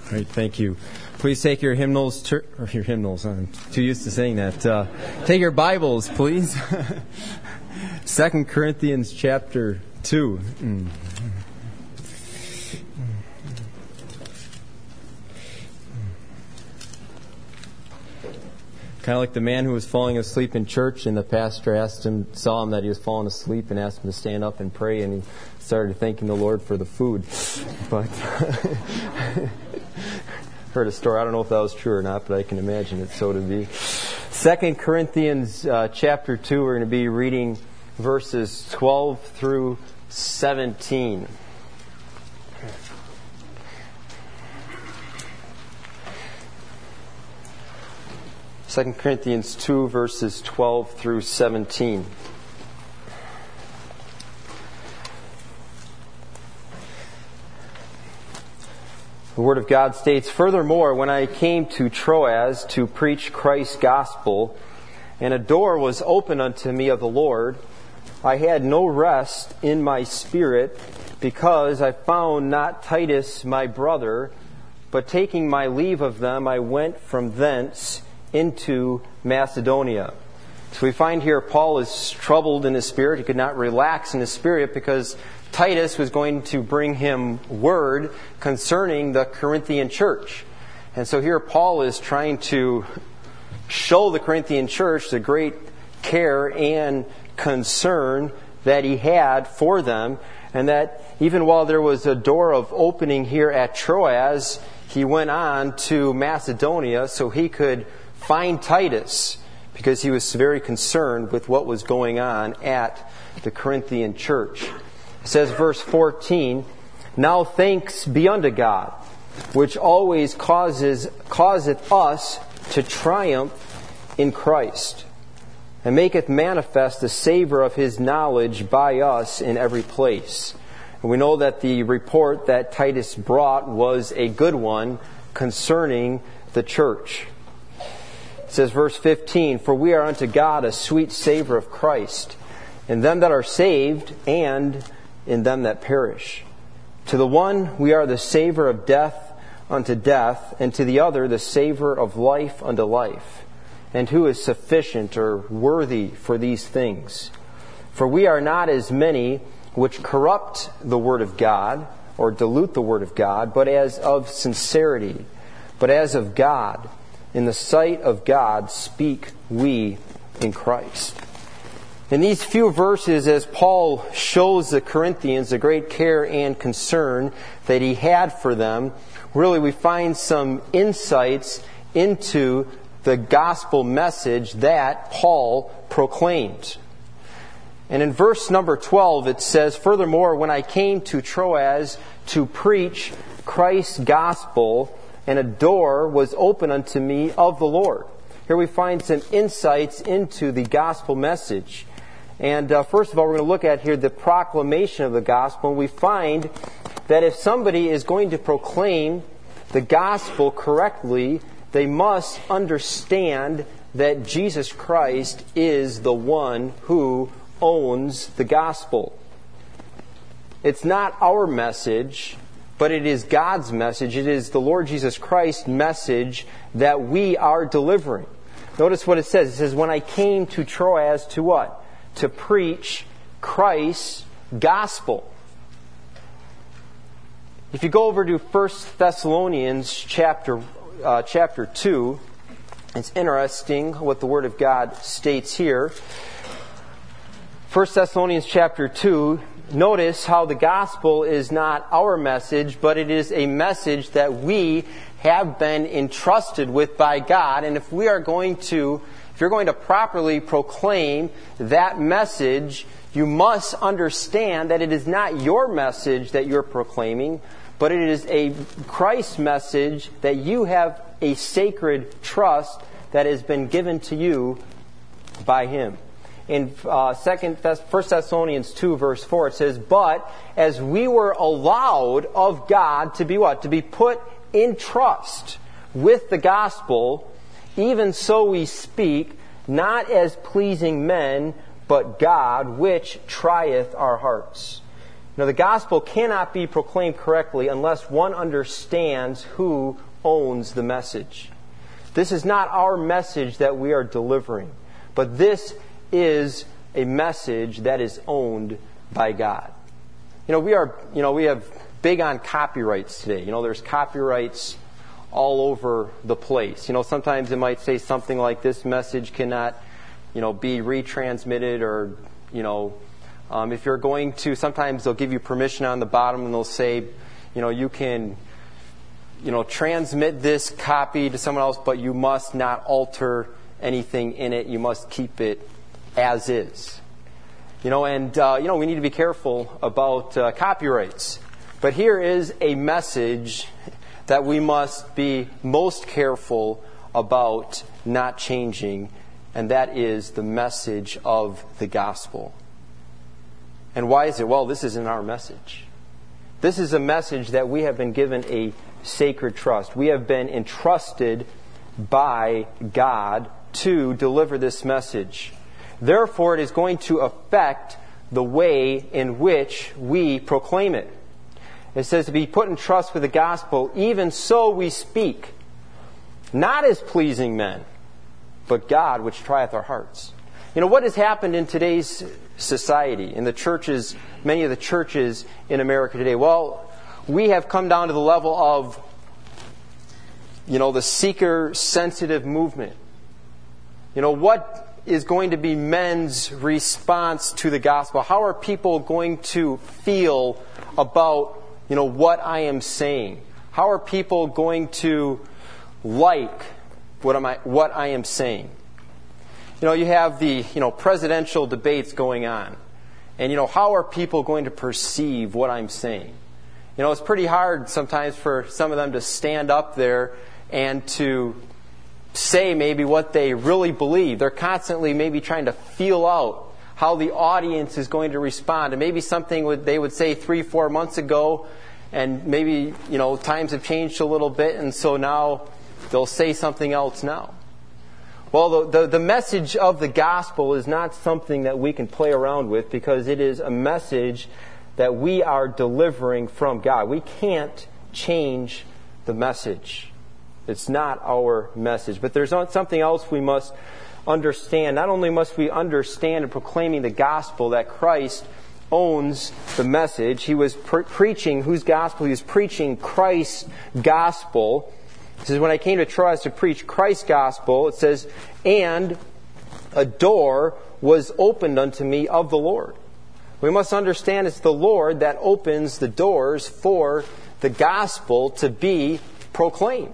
All right, thank you. Please take your hymnals, your hymnals, I'm too used to saying that. Take your Bibles, please. 2 Corinthians chapter 2. Kind of like the man who was falling asleep in church, and the pastor saw him that he was falling asleep, and asked him to stand up and pray, and he started thanking the Lord for the food. But heard a story. I don't know if that was true or not, but I can imagine it so to be. 2 Corinthians chapter 2, we're going to be reading verses 12 through 17. Second Corinthians 2, verses 12 through 17. The Word of God states, "Furthermore, when I came to Troas to preach Christ's gospel, and a door was opened unto me of the Lord, I had no rest in my spirit, because I found not Titus my brother, but taking my leave of them, I went from thence into Macedonia." So we find here Paul is troubled in his spirit. He could not relax in his spirit because Titus was going to bring him word concerning the Corinthian church. And so here Paul is trying to show the Corinthian church the great care and concern that he had for them, and that even while there was a door of opening here at Troas, he went on to Macedonia so he could find Titus, because he was very concerned with what was going on at the Corinthian church. It says, verse 14, "Now thanks be unto God, which always causeth us to triumph in Christ, and maketh manifest the savour of His knowledge by us in every place." And we know that the report that Titus brought was a good one concerning the church. It says, verse 15, "For we are unto God a sweet savour of Christ, in them that are saved, and in them that perish. To the one we are the savour of death unto death, and to the other the savour of life unto life. And who is sufficient or worthy for these things? For we are not as many which corrupt the word of God, or dilute the word of God, but as of sincerity, but as of God. In the sight of God speak we in Christ." In these few verses, as Paul shows the Corinthians the great care and concern that he had for them, really we find some insights into the gospel message that Paul proclaimed. And in verse number 12 it says, "Furthermore, when I came to Troas to preach Christ's gospel, and a door was opened unto me of the Lord." Here we find some insights into the gospel message. And first of all, we're going to look at here the proclamation of the gospel. And we find that if somebody is going to proclaim the gospel correctly, they must understand that Jesus Christ is the one who owns the gospel. It's not our message, but it is God's message. It is the Lord Jesus Christ's message that we are delivering. Notice what it says. It says, "When I came to Troas," to what? To preach Christ's gospel. If you go over to 1 Thessalonians chapter 2, it's interesting what the Word of God states here. 1 Thessalonians chapter 2, notice how the gospel is not our message, but it is a message that we have been entrusted with by God. And if you're going to properly proclaim that message, you must understand that it is not your message that you're proclaiming, but it is a Christ message that you have a sacred trust that has been given to you by Him. In 1 Thessalonians 2, verse 4, it says, "But as we were allowed of God to be what? To be put in trust with the gospel, even so we speak, not as pleasing men, but God, which trieth our hearts." Now, the gospel cannot be proclaimed correctly unless one understands who owns the message. This is not our message that we are delivering, but this is a message that is owned by God. We have big on copyrights today. There's copyrights all over the place. Sometimes it might say something like, this message cannot, be retransmitted, or, if you're going to, sometimes they'll give you permission on the bottom and they'll say, you can, transmit this copy to someone else, but you must not alter anything in it. You must keep it as is. We need to be careful about copyrights. But here is a message that we must be most careful about not changing, and that is the message of the gospel. And why is it? Well, this isn't our message. This is a message that we have been given a sacred trust. We have been entrusted by God to deliver this message. Therefore, it is going to affect the way in which we proclaim it. It says to be put in trust with the gospel, even so we speak, not as pleasing men, but God which trieth our hearts. What has happened in today's society, in the churches, many of the churches in America today? Well, we have come down to the level of, the seeker-sensitive movement. What is going to be men's response to the gospel? How are people going to feel about, what I am saying? How are people going to like what I am saying? You have the, presidential debates going on. And, how are people going to perceive what I'm saying? It's pretty hard sometimes for some of them to stand up there and to say maybe what they really believe. They're constantly maybe trying to feel out how the audience is going to respond. And maybe something they would say 3-4 months ago, and maybe, times have changed a little bit, and so now they'll say something else now. Well, the message of the gospel is not something that we can play around with, because it is a message that we are delivering from God. We can't change the message. It's not our message. But there's something else we must understand. Not only must we understand in proclaiming the gospel that Christ owns the message. He was preaching whose gospel? He was preaching Christ's gospel. It says, when I came to Troas to preach Christ's gospel, it says, and a door was opened unto me of the Lord. We must understand it's the Lord that opens the doors for the gospel to be proclaimed.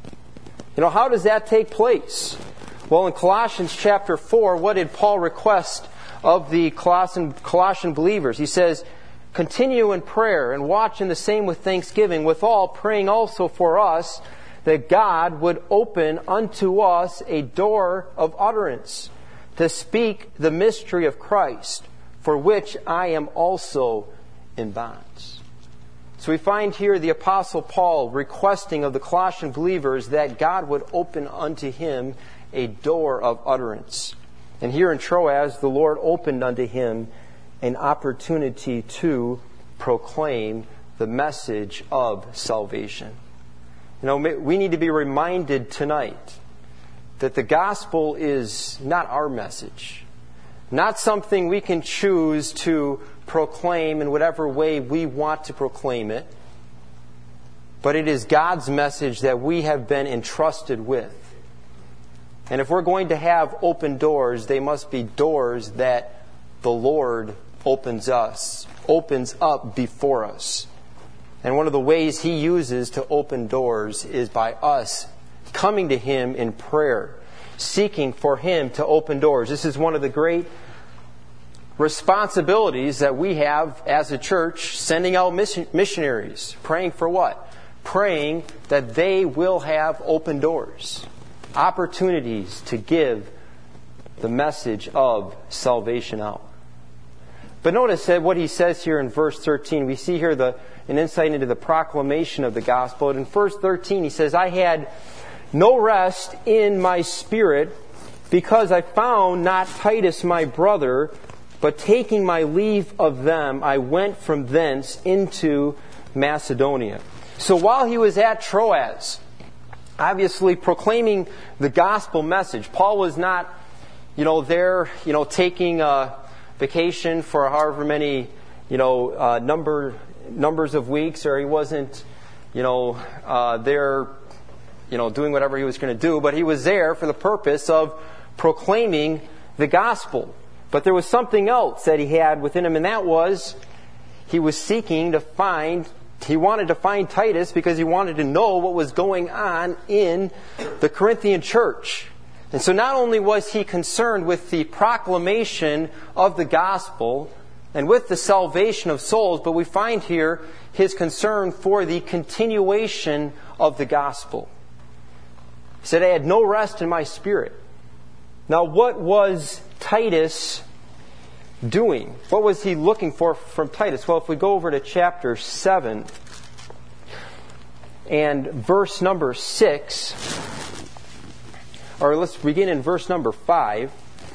How does that take place? Well, in Colossians chapter 4, what did Paul request of the Colossian believers? He says, continue in prayer and watch in the same with thanksgiving, withal praying also for us, that God would open unto us a door of utterance to speak the mystery of Christ, for which I am also in bonds. So we find here the Apostle Paul requesting of the Colossian believers that God would open unto him a door of utterance. And here in Troas, the Lord opened unto him an opportunity to proclaim the message of salvation. We need to be reminded tonight that the gospel is not our message, not something we can choose to proclaim in whatever way we want to proclaim it, but it is God's message that we have been entrusted with. And if we're going to have open doors, they must be doors that the Lord opens up before us. And one of the ways He uses to open doors is by us coming to Him in prayer, seeking for Him to open doors. This is one of the great responsibilities that we have as a church, sending out missionaries. Praying for what? Praying that they will have open doors, opportunities to give the message of salvation out. But notice that what he says here in verse 13. We see here an insight into the proclamation of the gospel. And in verse 13 he says, I had no rest in my spirit, because I found not Titus my brother, But taking my leave of them, I went from thence into Macedonia. So while he was at Troas, obviously proclaiming the gospel message, Paul was not, there, taking a vacation for however many, numbers of weeks, or he wasn't, there, doing whatever he was going to do, but he was there for the purpose of proclaiming the gospel. But there was something else that he had within him, and that was he was seeking to find, he wanted to find Titus because he wanted to know what was going on in the Corinthian church. And so not only was he concerned with the proclamation of the gospel and with the salvation of souls, but we find here his concern for the continuation of the gospel. He said, I had no rest in my spirit. Now, what was Titus doing? What was he looking for from Titus? Well, if we go over to chapter 7 and verse number 6, or let's begin in verse number 5.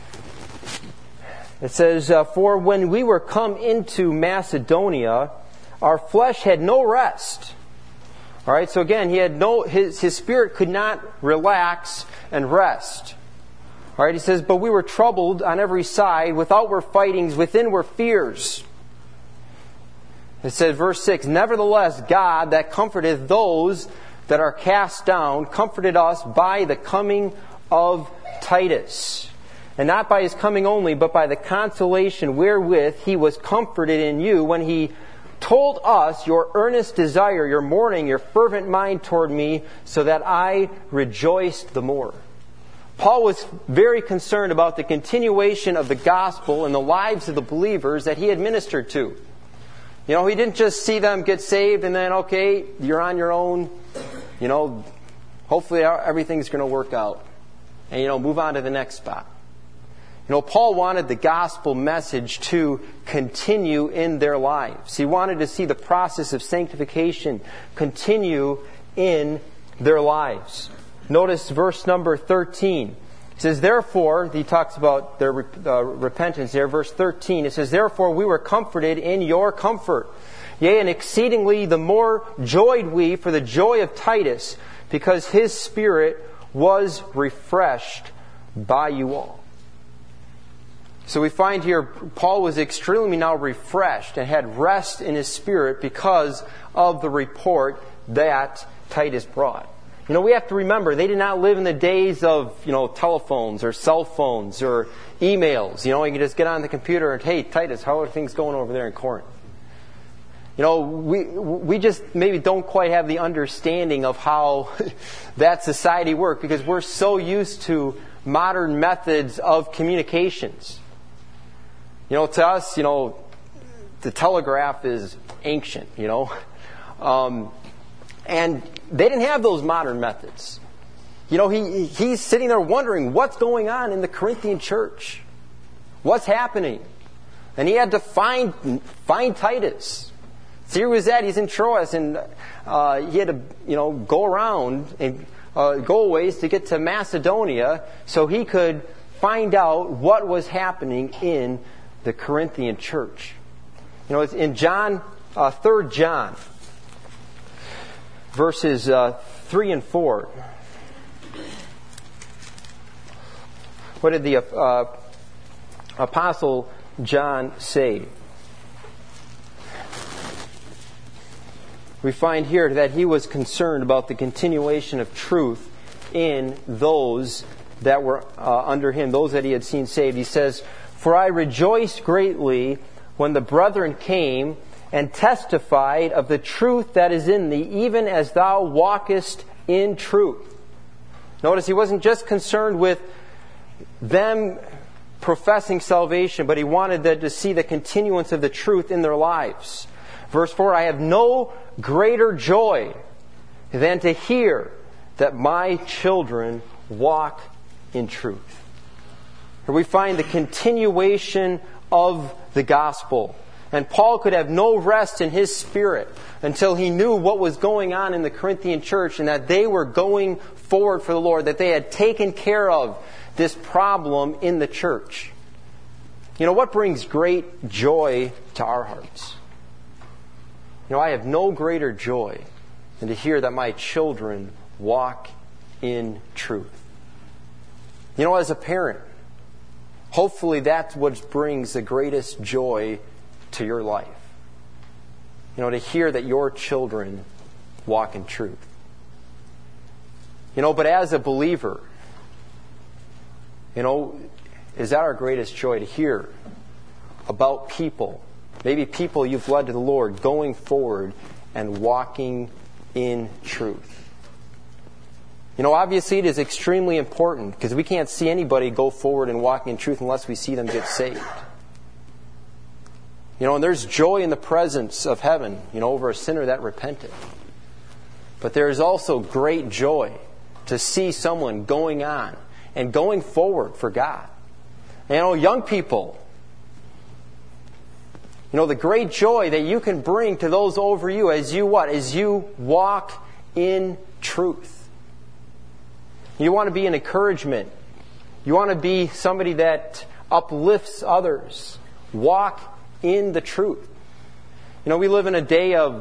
It says, For when we were come into Macedonia, our flesh had no rest. All right, so again, he had his spirit could not relax and rest. All right, he says, but we were troubled on every side. Without were fightings, within were fears. It said, verse 6, Nevertheless, God that comforteth those that are cast down, comforted us by the coming of Titus. And not by his coming only, but by the consolation wherewith he was comforted in you, when he told us your earnest desire, your mourning, your fervent mind toward me, so that I rejoiced the more. Paul was very concerned about the continuation of the gospel in the lives of the believers that he had ministered to. He didn't just see them get saved and then, okay, you're on your own. Hopefully everything's going to work out. And, move on to the next spot. Paul wanted the gospel message to continue in their lives. He wanted to see the process of sanctification continue in their lives. Notice verse number 13. It says, Therefore, he talks about their repentance there. Verse 13, it says, Therefore we were comforted in your comfort. Yea, and exceedingly the more joyed we for the joy of Titus, because his spirit was refreshed by you all. So we find here Paul was extremely now refreshed and had rest in his spirit because of the report that Titus brought. We have to remember, they did not live in the days of, telephones or cell phones or emails. You can just get on the computer and, hey, Titus, how are things going over there in Corinth? We just maybe don't quite have the understanding of how that society worked, because we're so used to modern methods of communications. To us, the telegraph is ancient, and they didn't have those modern methods. He's sitting there wondering what's going on in the Corinthian church. What's happening? And he had to find Titus. So here he was at, he's in Troas, and he had to, go around and go a ways to get to Macedonia so he could find out what was happening in the Corinthian church. It's in 3 John, verses 3 and 4. What did the Apostle John say? We find here that he was concerned about the continuation of truth in those that were under him, those that he had seen saved. He says, For I rejoiced greatly when the brethren came and testified of the truth that is in thee, even as thou walkest in truth. Notice he wasn't just concerned with them professing salvation, but he wanted them to see the continuance of the truth in their lives. Verse 4, I have no greater joy than to hear that my children walk in truth. Here we find the continuation of the gospel. And Paul could have no rest in his spirit until he knew what was going on in the Corinthian church and that they were going forward for the Lord, that they had taken care of this problem in the church. What brings great joy to our hearts? I have no greater joy than to hear that my children walk in truth. As a parent, hopefully that's what brings the greatest joy to your life. To hear that your children walk in truth. But as a believer, is that our greatest joy, to hear about people, maybe people you've led to the Lord, going forward and walking in truth? Obviously it is extremely important, because we can't see anybody go forward and walk in truth unless we see them get saved. And there's joy in the presence of heaven, over a sinner that repented. But there is also great joy to see someone going on and going forward for God. Young people, the great joy that you can bring to those over you as you what? As you walk in truth. You want to be an encouragement. You want to be somebody that uplifts others. Walk in the truth. We live in a day of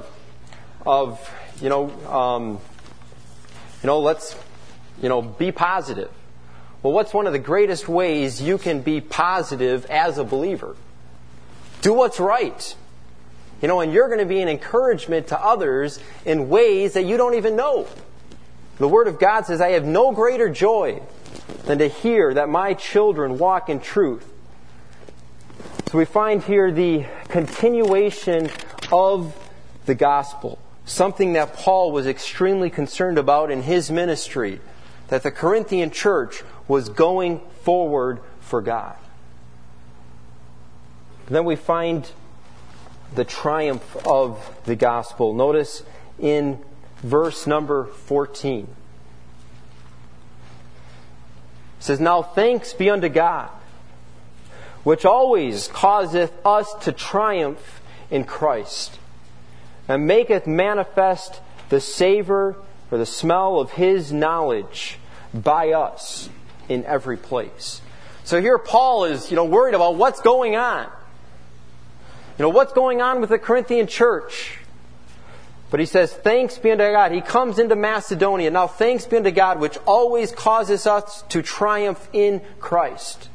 let's be positive. Well, what's one of the greatest ways you can be positive as a believer? Do what's right. And you're going to be an encouragement to others in ways that you don't even know. The Word of God says, I have no greater joy than to hear that my children walk in truth. So we find here the continuation of the gospel. Something that Paul was extremely concerned about in his ministry. That the Corinthian church was going forward for God. And then we find the triumph of the gospel. Notice in verse number 14. It says, Now thanks be unto God, which always causeth us to triumph in Christ, and maketh manifest the savor or the smell of His knowledge by us in every place. So here Paul is, worried about what's going on. What's going on with the Corinthian church. But he says, thanks be unto God. He comes into Macedonia. Now thanks be unto God, which always causes us to triumph in Christ.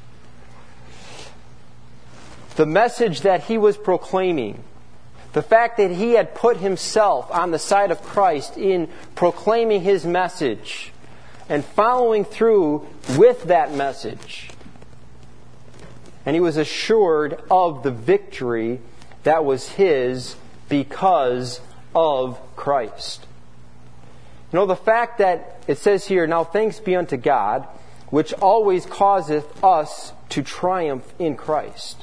The message that he was proclaiming, the fact that he had put himself on the side of Christ in proclaiming his message and following through with that message. And he was assured of the victory that was his because of Christ. The fact that it says here, Now thanks be unto God, which always causeth us to triumph in Christ.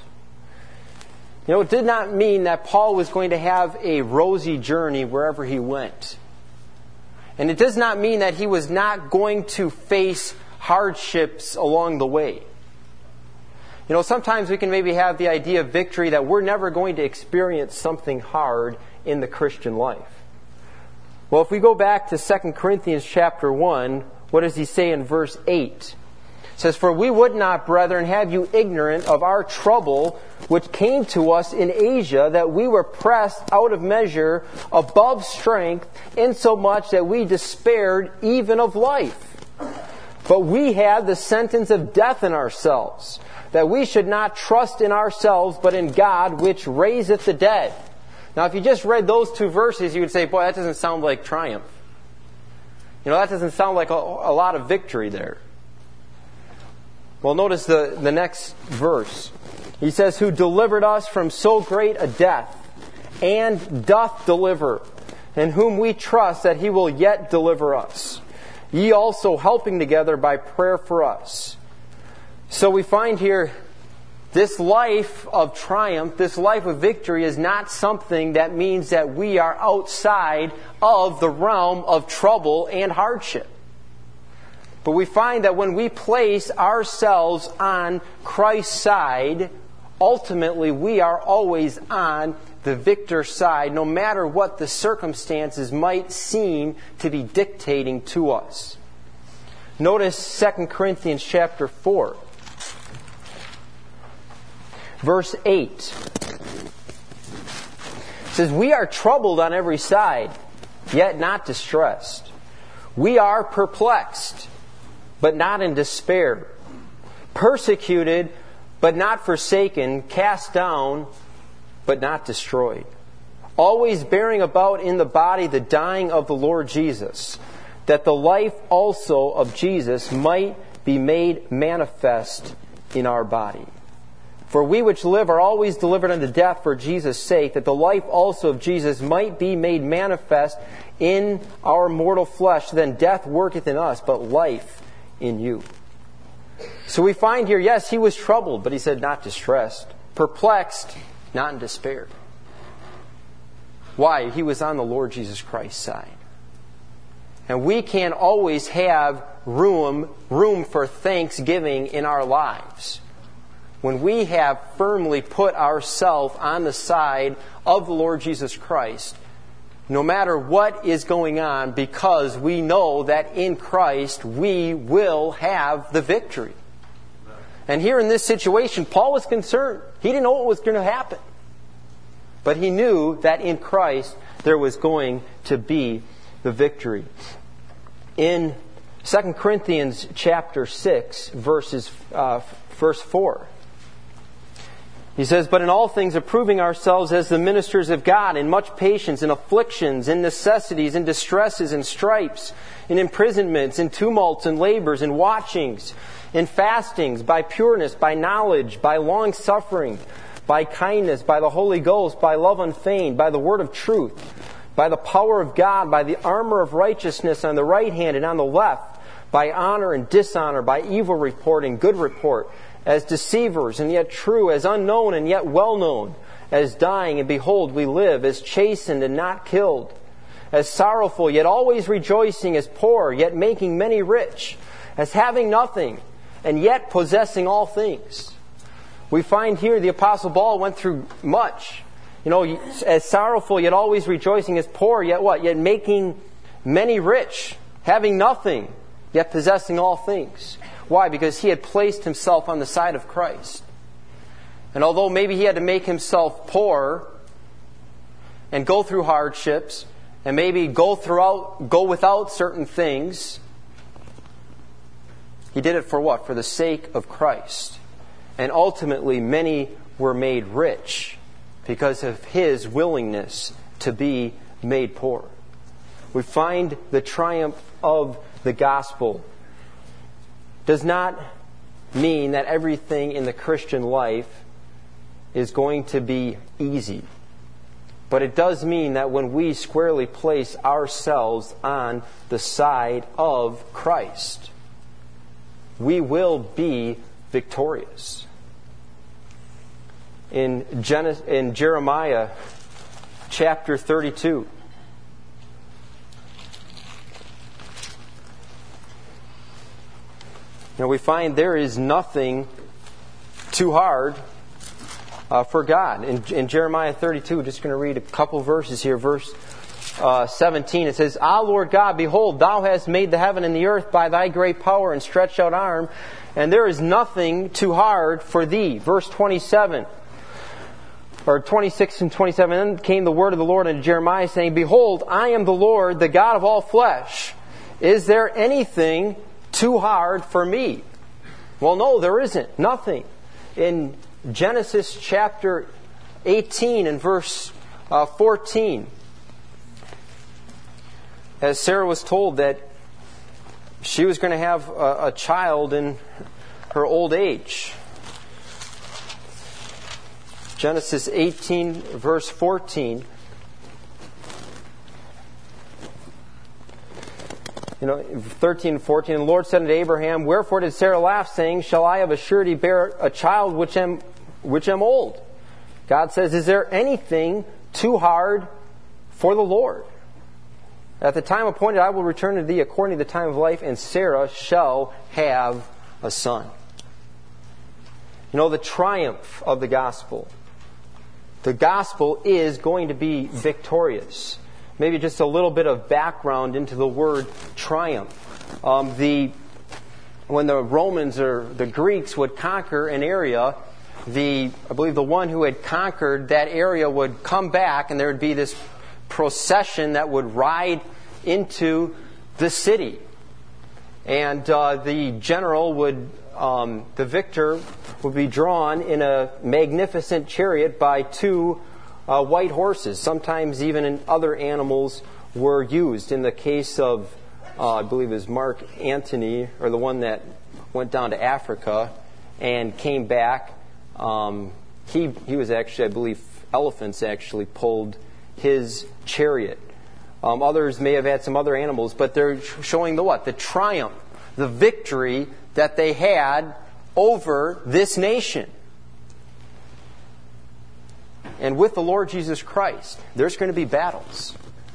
It did not mean that Paul was going to have a rosy journey wherever he went. And it does not mean that he was not going to face hardships along the way. Sometimes we can maybe have the idea of victory that we're never going to experience something hard in the Christian life. Well, if we go back to 2 Corinthians chapter 1, what does he say in verse 8? It says, For we would not, brethren, have you ignorant of our trouble which came to us in Asia, that we were pressed out of measure above strength, insomuch that we despaired even of life. But we had the sentence of death in ourselves, that we should not trust in ourselves, but in God, which raiseth the dead. Now, if you just read those two verses, you would say, boy, that doesn't sound like triumph. That doesn't sound like a lot of victory there. Well, notice the next verse. He says, Who delivered us from so great a death, and doth deliver, in whom we trust that He will yet deliver us. Ye also helping together by prayer for us. So we find here, this life of triumph, this life of victory is not something that means that we are outside of the realm of trouble and hardship. But we find that when we place ourselves on Christ's side, ultimately we are always on the victor's side, no matter what the circumstances might seem to be dictating to us. Notice 2 Corinthians chapter 4. verse 8. It says, "We are troubled on every side, yet not distressed. We are perplexed, but not in despair. Persecuted, but not forsaken. Cast down, but not destroyed. Always bearing about in the body the dying of the Lord Jesus, that the life also of Jesus might be made manifest in our body. For we which live are always delivered unto death for Jesus' sake, that the life also of Jesus might be made manifest in our mortal flesh. Then death worketh in us, but life in you." So we find here, yes, he was troubled, but he said not distressed. Perplexed, not in despair. Why? He was on the Lord Jesus Christ's side. And we can always have room for thanksgiving in our lives. When we have firmly put ourselves on the side of the Lord Jesus Christ, no matter what is going on, because we know that in Christ we will have the victory. And here in this situation, Paul was concerned. He didn't know what was going to happen. But he knew that in Christ there was going to be the victory. In 2 Corinthians chapter 6, verse 4, he says, "But in all things approving ourselves as the ministers of God, in much patience, in afflictions, in necessities, in distresses, in stripes, in imprisonments, in tumults, in labors, in watchings, in fastings, by pureness, by knowledge, by long suffering, by kindness, by the Holy Ghost, by love unfeigned, by the word of truth, by the power of God, by the armor of righteousness on the right hand and on the left, by honor and dishonor, by evil report and good report, as deceivers and yet true, as unknown and yet well known, as dying and behold we live, as chastened and not killed, as sorrowful yet always rejoicing, as poor yet making many rich, as having nothing and yet possessing all things." We find here the Apostle Paul went through much. As sorrowful yet always rejoicing, as poor yet what? Yet making many rich, having nothing yet possessing all things. Why? Because he had placed himself on the side of Christ. And although maybe he had to make himself poor and go through hardships and maybe go without certain things, he did it for what? For the sake of Christ. And ultimately many were made rich because of his willingness to be made poor. We find the triumph of the gospel does not mean that everything in the Christian life is going to be easy. But it does mean that when we squarely place ourselves on the side of Christ, we will be victorious. In Jeremiah chapter 32, we find there is nothing too hard for God. In Jeremiah 32, we're just going to read a couple verses here. Verse 17, it says, "Ah, Lord God, behold, Thou hast made the heaven and the earth by Thy great power and stretched out arm, and there is nothing too hard for Thee." Verse 27, or 26 and 27, "Then came the word of the Lord unto Jeremiah, saying, Behold, I am the Lord, the God of all flesh. Is there anything too hard for me?" Well, no, there isn't. Nothing. In Genesis chapter 18 and verse 14, as Sarah was told that she was going to have a child in her old age. Genesis 18 verse 14. 13 and 14, "And the Lord said unto Abraham, Wherefore did Sarah laugh, saying, Shall I of a surety bear a child which am old? God says, Is there anything too hard for the Lord? At the time appointed I will return to thee according to the time of life, and Sarah shall have a son." The triumph of the gospel. The gospel is going to be victorious. Maybe just a little bit of background into the word triumph. When the Romans or the Greeks would conquer an area, I believe the one who had conquered that area would come back, and there would be this procession that would ride into the city. And the general the victor would be drawn in a magnificent chariot by two white horses. Sometimes even other animals were used. In the case of, I believe it was Mark Antony, or the one that went down to Africa and came back, he was actually, I believe, elephants actually pulled his chariot. Others may have had some other animals, but they're showing the what? The triumph, the victory that they had over this nation. And with the Lord Jesus Christ, there's going to be battles.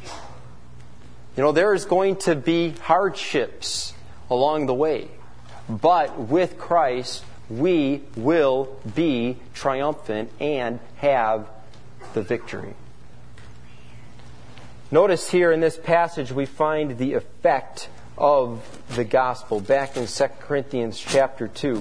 There is going to be hardships along the way. But with Christ, we will be triumphant and have the victory. Notice here in this passage we find the effect of the gospel back in 2 Corinthians chapter 2.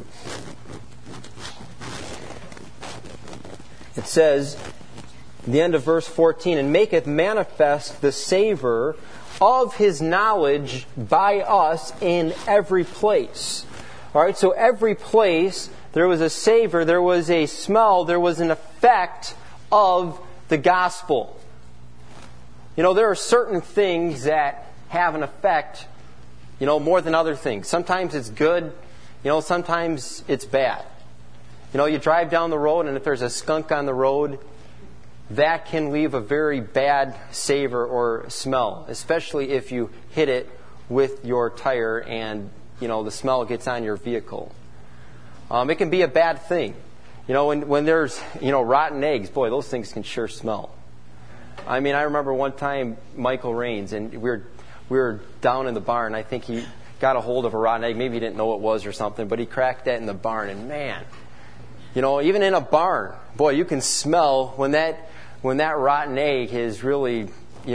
It says, the end of verse 14, and maketh manifest the savor of his knowledge by us in every place. All right, so every place there was a savor, there was a smell, there was an effect of the gospel. There are certain things that have an effect, more than other things. Sometimes it's good, sometimes it's bad. You drive down the road, and if there's a skunk on the road, that can leave a very bad savor or smell, especially if you hit it with your tire and, the smell gets on your vehicle. It can be a bad thing. When there's, rotten eggs, boy, those things can sure smell. I remember one time Michael Raines, and we were down in the barn. I think he got a hold of a rotten egg. Maybe he didn't know what it was or something, but he cracked that in the barn. And man, even in a barn, boy, you can smell when that rotten egg has really,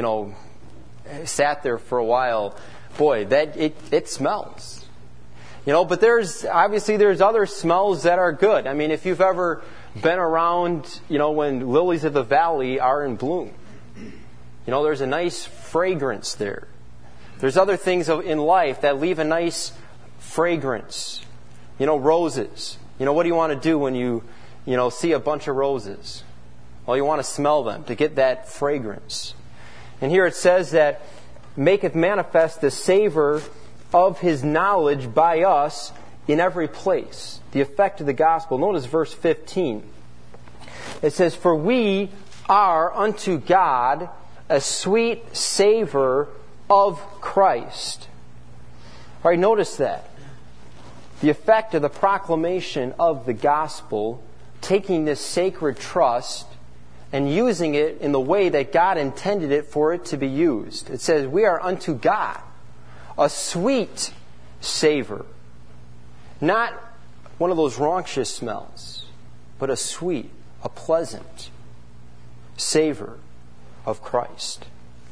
sat there for a while. Boy, it smells. But there's other smells that are good. If you've ever been around, when lilies of the valley are in bloom, there's a nice fragrance there. There's other things in life that leave a nice fragrance. Roses. What do you want to do when you see a bunch of roses? Well, you want to smell them to get that fragrance. And here it says that maketh manifest the savor of his knowledge by us in every place. The effect of the gospel. Notice verse 15. It says, for we are unto God a sweet savor of Christ. All right, notice that. The effect of the proclamation of the gospel, taking this sacred trust and using it in the way that God intended it for it to be used. It says, we are unto God a sweet savor. Not one of those rauncous smells, but a sweet, a pleasant savor of Christ.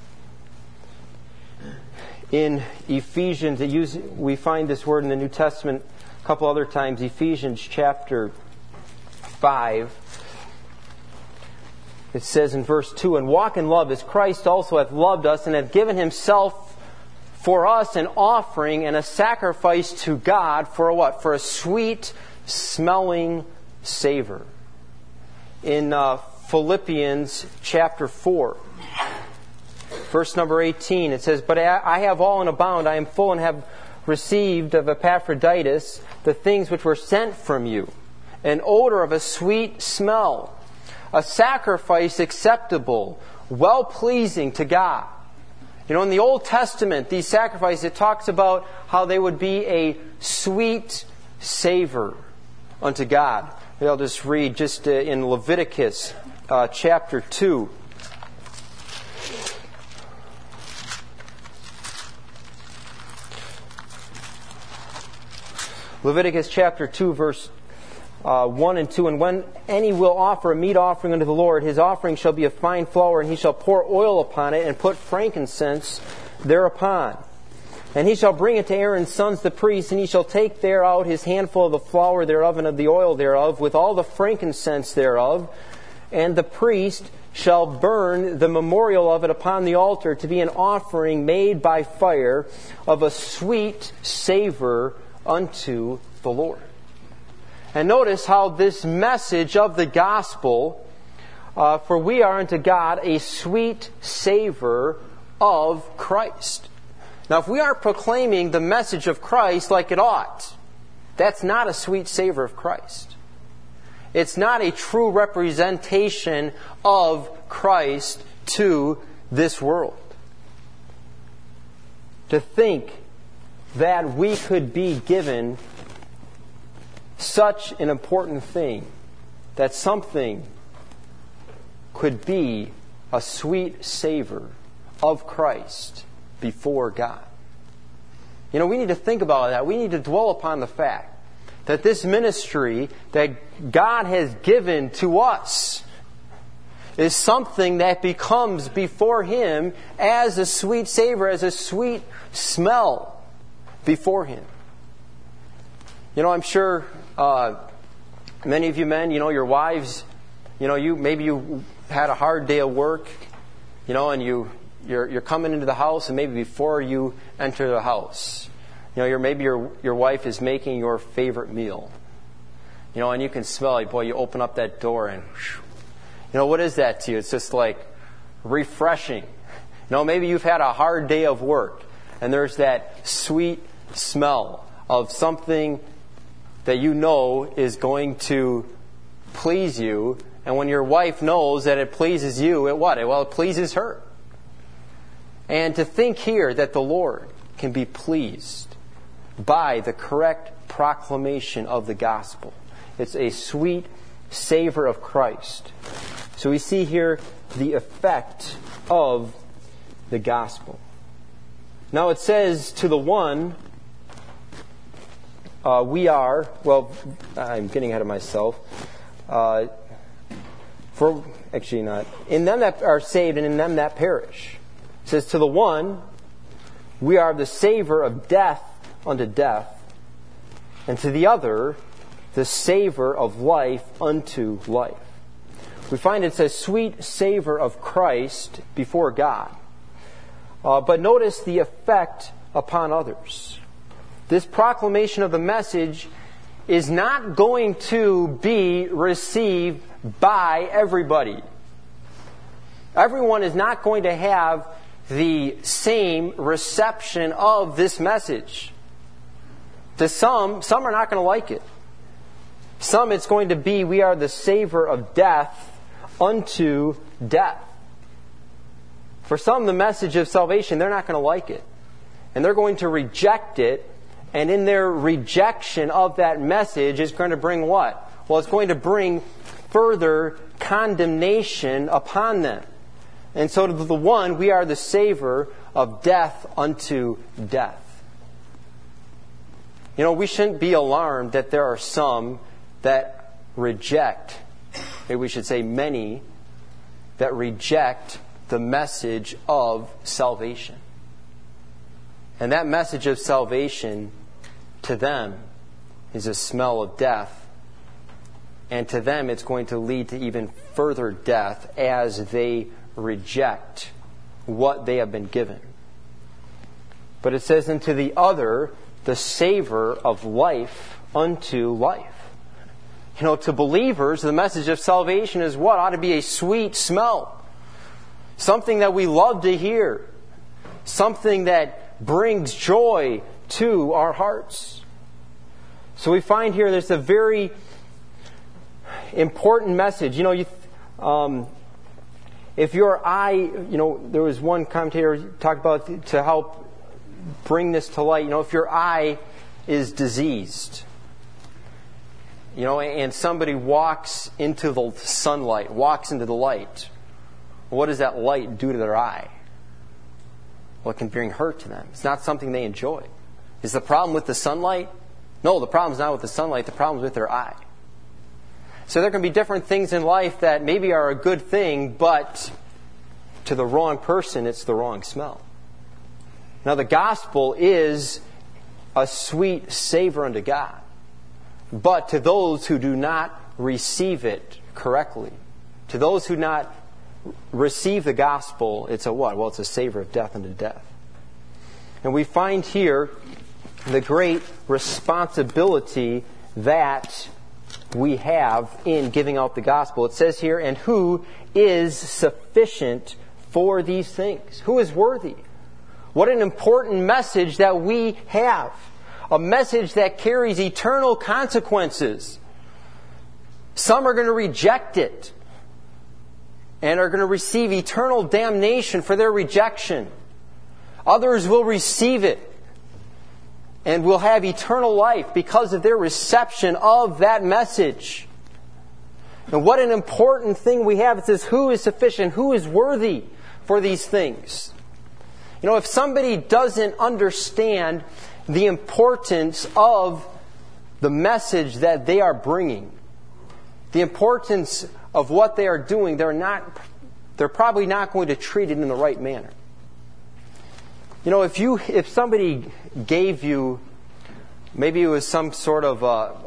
In Ephesians, we find this word in the New Testament a couple other times. Ephesians chapter 5. It says in verse 2, and walk in love as Christ also hath loved us and hath given himself for us an offering and a sacrifice to God for a what? For a sweet smelling savor. In Philippians chapter 4, verse number 18, it says, but I have all and abound, I am full and have received of Epaphroditus the things which were sent from you, an odor of a sweet smell, a sacrifice acceptable, well-pleasing to God. In the Old Testament, these sacrifices, it talks about how they would be a sweet savor unto God. Maybe I'll just read in Leviticus chapter 2. Leviticus chapter 2, verse 1 and 2. And when any will offer a meat offering unto the Lord, his offering shall be of fine flour, and he shall pour oil upon it and put frankincense thereupon. And he shall bring it to Aaron's sons the priests, and he shall take there out his handful of the flour thereof and of the oil thereof, with all the frankincense thereof, and the priest shall burn the memorial of it upon the altar to be an offering made by fire of a sweet savor unto the Lord. And notice how this message of the gospel, for we are unto God a sweet savor of Christ. Now, if we aren't proclaiming the message of Christ like it ought, that's not a sweet savor of Christ. It's not a true representation of Christ to this world. To think that we could be given such an important thing, that something could be a sweet savor of Christ before God. You know, we need to think about that. We need to dwell upon the fact that this ministry that God has given to us is something that becomes before Him as a sweet savor, as a sweet smell before Him. You know, I'm sure many of you men, you know, your wives, you know, maybe you had a hard day of work, you know, and you're coming into the house, and maybe before you enter the house, you know, maybe your wife is making your favorite meal. You know, and you can smell it. Boy, you open up that door and, you know, what is that to you? It's just like refreshing. You know, maybe you've had a hard day of work, and there's that sweet smell of something that you know is going to please you. And when your wife knows that it pleases you, it pleases her. And to think here that the Lord can be pleased by the correct proclamation of the gospel. It's a sweet savor of Christ. So we see here the effect of the gospel. Now it says to the one, I'm getting ahead of myself. In them that are saved and in them that perish. It says to the one, we are the savor of death unto death, and to the other, the savor of life unto life. We find it's a sweet savor of Christ before God. But notice the effect upon others. This proclamation of the message is not going to be received by everybody. Everyone is not going to have the same reception of this message. To some are not going to like it. Some it's going to be, we are the savor of death unto death. For some, the message of salvation, they're not going to like it. And they're going to reject it. And in their rejection of that message is going to bring what? Well, it's going to bring further condemnation upon them. And so to the one, we are the savor of death unto death. You know, we shouldn't be alarmed that there are some that reject, maybe we should say many, that reject the message of salvation. And that message of salvation, to them, is a smell of death. And to them, it's going to lead to even further death as they reject what they have been given. But it says, unto the other, the savor of life unto life. You know, to believers, the message of salvation is what? Ought to be a sweet smell. Something that we love to hear. Something that brings joy to our hearts. So we find here there's a very important message. You know, if your eye, you know, there was one commentator talked about to help bring this to light. You know, if your eye is diseased, you know, and somebody walks into the sunlight, walks into the light, what does that light do to their eye? Well, it can bring hurt to them. It's not something they enjoy. Is the problem with the sunlight? No, the problem's not with the sunlight. The problem's with their eye. So there can be different things in life that maybe are a good thing, but to the wrong person, it's the wrong smell. Now, the gospel is a sweet savor unto God. But to those who do not receive it correctly, to those who not receive the gospel, it's a what? Well, it's a savor of death unto death. And we find here the great responsibility that we have in giving out the gospel. It says here, and who is sufficient for these things? Who is worthy? What an important message that we have. A message that carries eternal consequences. Some are going to reject it and are going to receive eternal damnation for their rejection. Others will receive it and will have eternal life because of their reception of that message. And what an important thing we have. It says, who is sufficient? Who is worthy for these things? You know, if somebody doesn't understand the importance of the message that they are bringing, the importance of what they are doing, they're probably not going to treat it in the right manner. You know, if somebody gave you, maybe it was some sort of,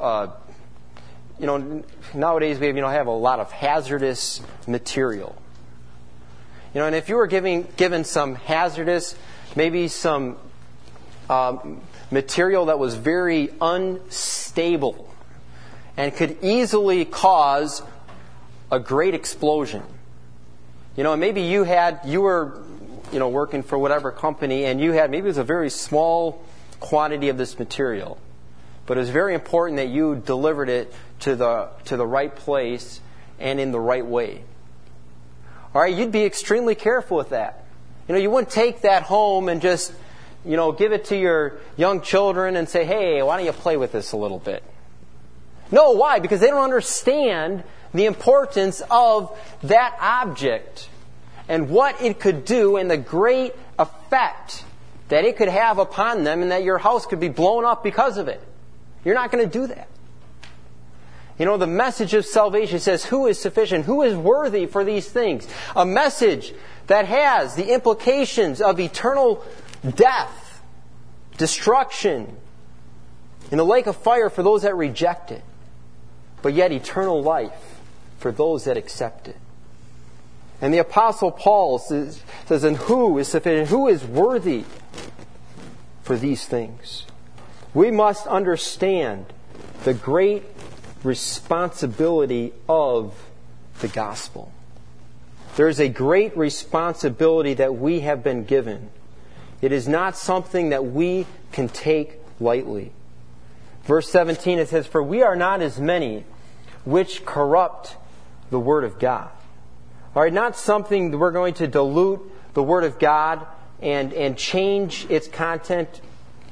nowadays we have a lot of hazardous material. You know, and if you were given some hazardous, maybe some material that was very unstable and could easily cause a great explosion. You know, and maybe you were working for whatever company, and maybe it was a very small quantity of this material, but it was very important that you delivered it to the right place and in the right way. All right, you'd be extremely careful with that. You know, you wouldn't take that home and just, give it to your young children and say, hey, why don't you play with this a little bit? No, why? Because they don't understand the importance of that object and what it could do and the great effect that it could have upon them, and that your house could be blown up because of it. You're not going to do that. You know, the message of salvation says, who is sufficient? Who is worthy for these things? A message that has the implications of eternal death, destruction, in the lake of fire for those that reject it, but yet eternal life for those that accept it. And the Apostle Paul says, and who is sufficient? Who is worthy for these things? We must understand the great responsibility of the gospel. There is a great responsibility that we have been given. It is not something that we can take lightly. Verse 17, it says, for we are not as many which corrupt the word of God. All right, not something that we're going to dilute the word of God and change its content.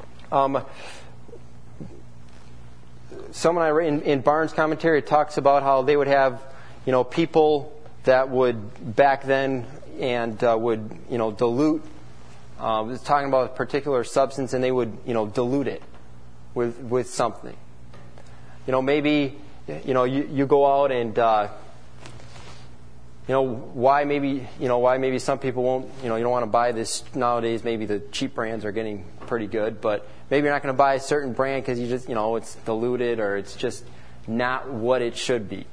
Someone I read in Barnes' commentary talks about how they would have, people that would back then and would, dilute. Was talking about a particular substance, and they would, dilute it with something. Maybe, you go out and, why maybe some people won't, you don't want to buy this nowadays. Maybe the cheap brands are getting pretty good, but maybe you're not going to buy a certain brand because you just, it's diluted or it's just not what it should be.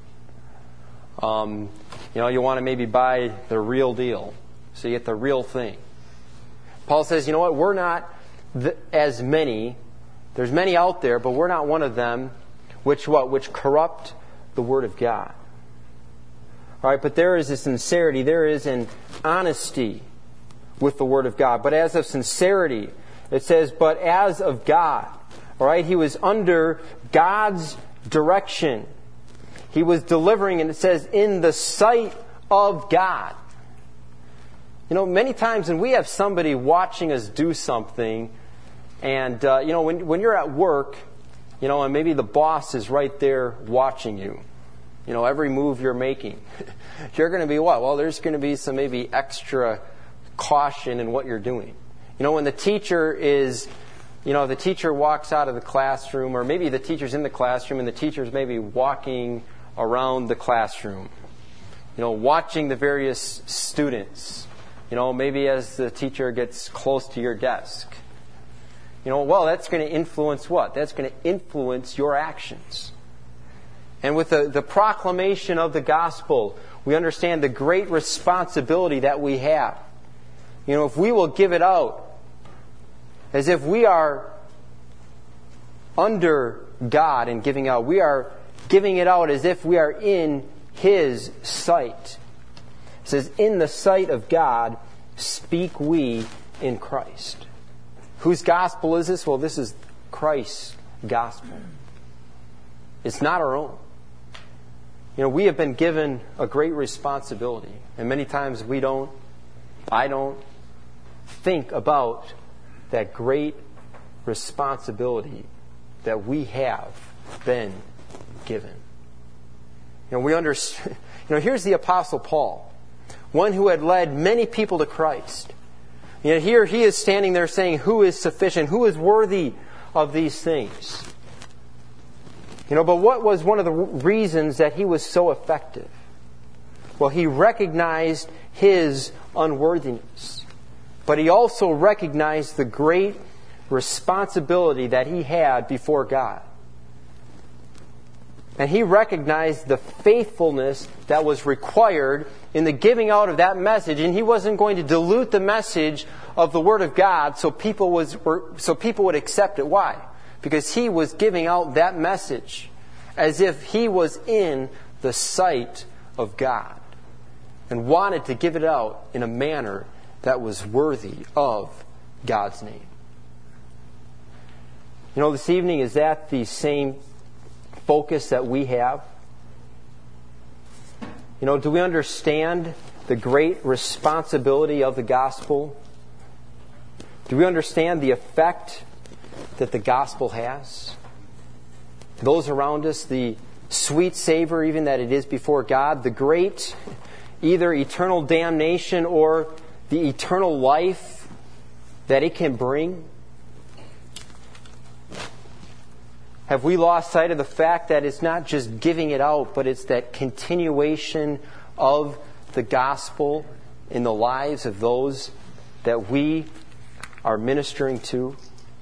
You want to maybe buy the real deal, so you get the real thing. Paul says, we're not as many. There's many out there, but we're not one of them which corrupt the word of God. All right, but there is a sincerity, there is an honesty with the word of God. But as of sincerity, it says, but as of God. All right, he was under God's direction. He was delivering, and it says, in the sight of God. Many times when we have somebody watching us do something, and, when you're at work, and maybe the boss is right there watching you, every move you're making, you're going to be what? Well, there's going to be some maybe extra caution in what you're doing. When the teacher is, the teacher walks out of the classroom, or maybe the teacher's in the classroom and the teacher's maybe walking around the classroom, watching the various students, Maybe as the teacher gets close to your desk. Well, that's going to influence what? That's going to influence your actions. And with the proclamation of the gospel, we understand the great responsibility that we have. If we will give it out as if we are under God in giving out, we are giving it out as if we are in His sight. It says, in the sight of God, speak we in Christ. Whose gospel is this? Well, this is Christ's gospel. It's not our own. We have been given a great responsibility. And many times I don't think about that great responsibility that we have been given. We understand. Here's the Apostle Paul, one who had led many people to Christ. Here he is standing there saying, who is sufficient? Who is worthy of these things? But what was one of the reasons that he was so effective? Well, he recognized his unworthiness. But he also recognized the great responsibility that he had before God. And he recognized the faithfulness that was required in the giving out of that message. And he wasn't going to dilute the message of the Word of God so people would accept it. Why? Because he was giving out that message as if he was in the sight of God and wanted to give it out in a manner that was worthy of God's name. This evening, is that the same focus that we have? Do we understand the great responsibility of the gospel? Do we understand the effect that the gospel has? Those around us, the sweet savor even that it is before God, the great either eternal damnation or the eternal life that it can bring? Have we lost sight of the fact that it's not just giving it out, but it's that continuation of the gospel in the lives of those that we are ministering to?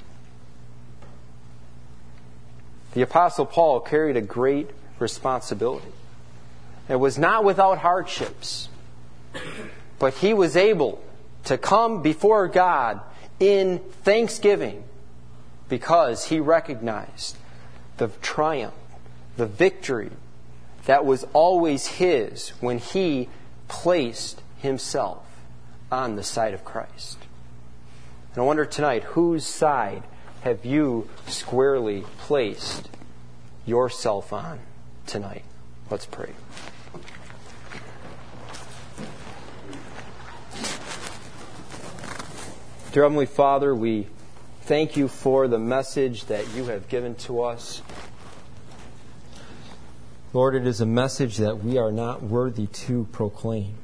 The Apostle Paul carried a great responsibility. It was not without hardships, but he was able to come before God in thanksgiving because he recognized the triumph, the victory that was always his when he placed himself on the side of Christ. And I wonder tonight, whose side have you squarely placed yourself on tonight? Let's pray. Dear Heavenly Father, we thank you for the message that you have given to us. Lord, it is a message that we are not worthy to proclaim.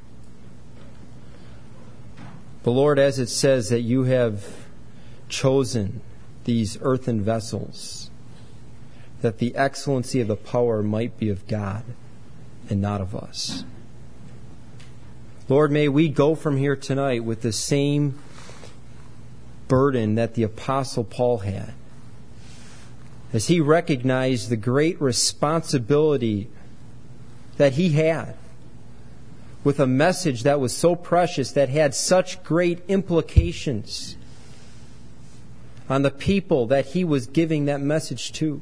But Lord, as it says that you have chosen these earthen vessels, that the excellency of the power might be of God and not of us. Lord, may we go from here tonight with the same burden that the Apostle Paul had, as he recognized the great responsibility that he had with a message that was so precious, that had such great implications on the people that he was giving that message to.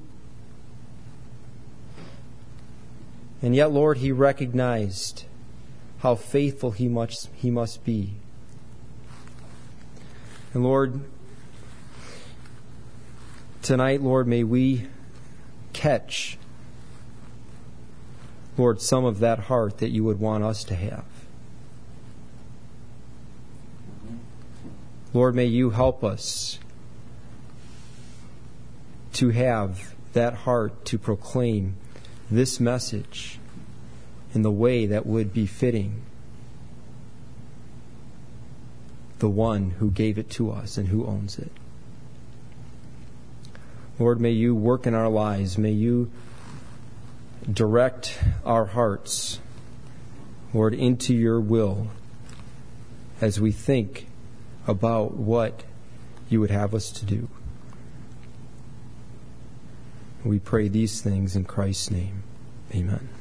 And yet, Lord, he recognized how faithful he must be. And Lord, tonight, Lord, may we catch, Lord, some of that heart that you would want us to have. Lord, may you help us to have that heart to proclaim this message in the way that would be fitting the one who gave it to us and who owns it. Lord, may you work in our lives. May you direct our hearts, Lord, into your will as we think about what you would have us to do. We pray these things in Christ's name. Amen.